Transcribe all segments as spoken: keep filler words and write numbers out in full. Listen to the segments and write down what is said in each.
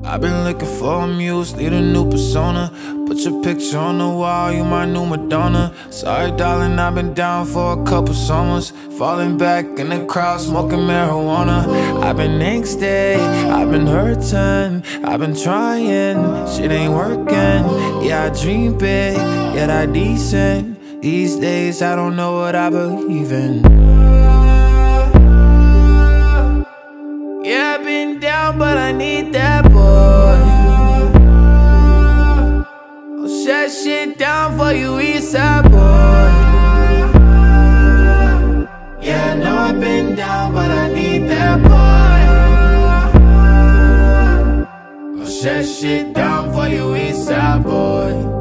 I've been looking for a muse, need a new persona. Put your picture on the wall, you my new Madonna. Sorry darling, I've been down for a couple summers. Falling back in the crowd, smoking marijuana. I've been angsty, I've been hurting, I've been trying, shit ain't working. Yeah, I dream big, yet I decent. These days I don't know what I believe in. Yeah, I've been down, but I need that boy. I'll shut shit down for you, Eastside boy. Yeah, I know I've been down, but I need that boy. I'll shut shit down for you, Eastside boy.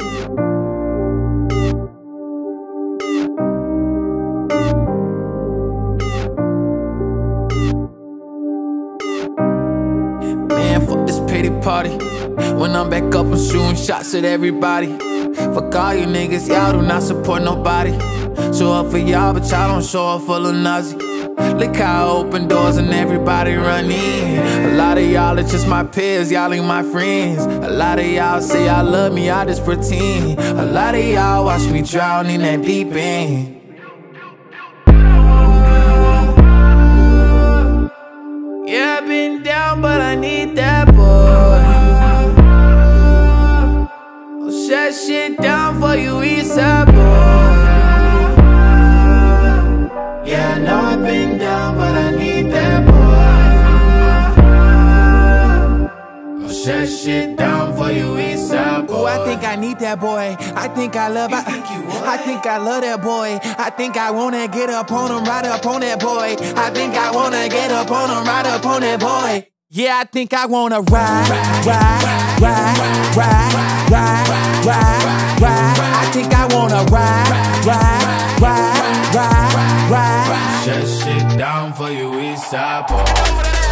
Fuck this pity party. When I'm back up, I'm shooting shots at everybody. Fuck all you niggas, y'all do not support nobody. Show up for y'all, but y'all don't show up for Lil Nazi. Look how I open doors and everybody run in. A lot of y'all are just my peers, y'all ain't my friends. A lot of y'all say y'all love me, I just pretend. A lot of y'all watch me drown in that deep end. Yeah, I've been down, but I need that boy. I'll shut shit down for you, Eastside boy. Yeah, I know I've been down, but I need that boy. I'll shut shit down for you, Eastside boy. Ooh, I think I need that boy. I think I love. I think you I think I love that boy. I think I wanna get up on him, right up on that boy. I think I wanna get up on him, right up on that boy. Yeah, I think I wanna ride, ride, ride, ride, ride, ride, ride. I think I wanna ride, ride, ride, ride, ride. Shut shit down for you, Eastside boy.